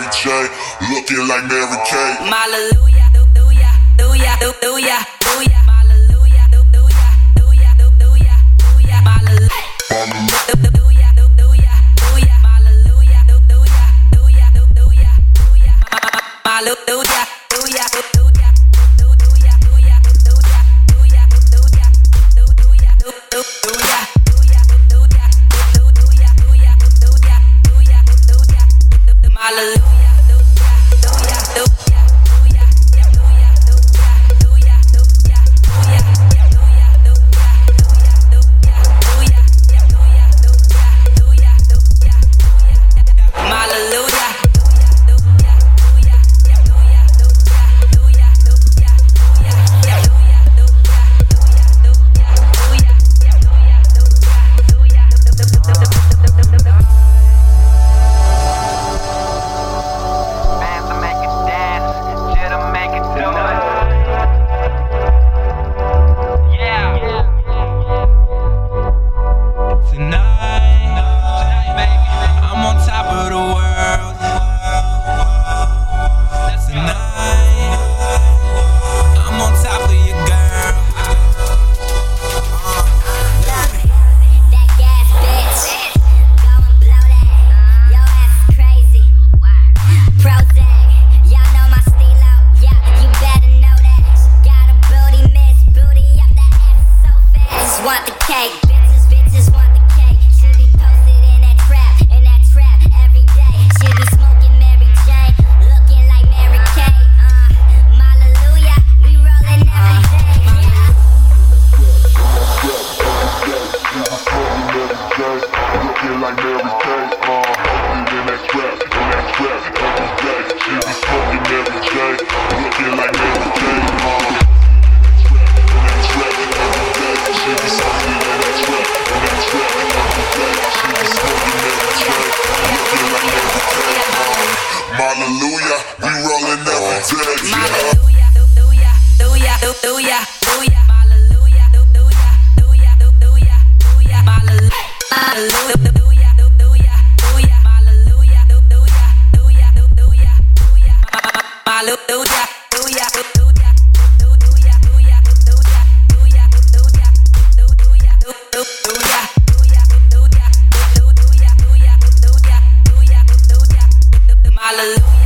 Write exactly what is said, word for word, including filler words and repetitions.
Mary J, looking like Mary Kay. Hallelujah, hallelujah, hallelujah, hallelujah, hallelujah. Hallelujah, hallelujah, hallelujah, hallelujah, hallelujah. Hallelujah, hallelujah, hallelujah, hallelujah. Hallelujah, hallelujah, hallelujah, hallelujah, hallelujah. Hallelujah, hallelujah, hallelujah, hallelujah, hallelujah, hallelujah, hallelujah, hallelujah, hallelujah. Want the cake, bitches, bitches want the cake. She be posted in that trap, in that trap every day. She be smoking Mary Jane, looking like Mary Kay. Uh, hallelujah, we rollin' every day. Looking like Mary Kay, uh, posted in that trap, in that trap every day. She be smoking Mary Jane, looking like Mary Kay, uh. Hallelujah, we rollin' every day. Hallelujah, hallelujah, hallelujah, hallelujah, hallelujah. Hallelujah, hallelujah, hallelujah, hallelujah, hallelujah. Hallelujah, hallelujah, hallelujah, hallelujah. Hallelujah, hallelujah, hallelujah, hallelujah, hallelujah. Hallelujah, hallelujah, hallelujah, hallelujah, hallelujah, hallelujah, hallelujah, hallelujah. Hallelujah.